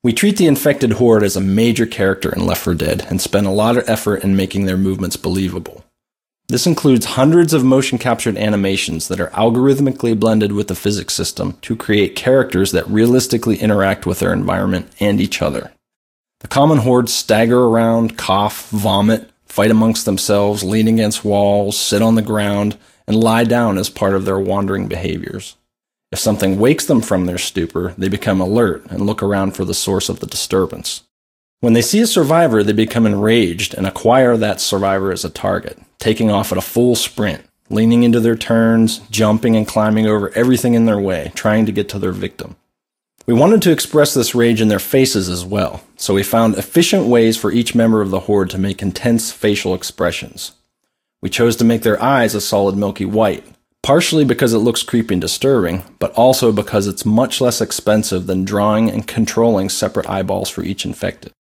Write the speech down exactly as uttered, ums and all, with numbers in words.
We treat the infected horde as a major character in Left four Dead and spend a lot of effort in making their movements believable. This includes hundreds of motion-captured animations that are algorithmically blended with the physics system to create characters that realistically interact with their environment and each other. The common hordes stagger around, cough, vomit, fight amongst themselves, lean against walls, sit on the ground, and lie down as part of their wandering behaviors. If something wakes them from their stupor, they become alert and look around for the source of the disturbance. When they see a survivor, they become enraged and acquire that survivor as a target, taking off at a full sprint, leaning into their turns, jumping and climbing over everything in their way, trying to get to their victim. We wanted to express this rage in their faces as well, so we found efficient ways for each member of the horde to make intense facial expressions. We chose to make their eyes a solid milky white, partially because it looks creepy and disturbing, but also because it's much less expensive than drawing and controlling separate eyeballs for each infected.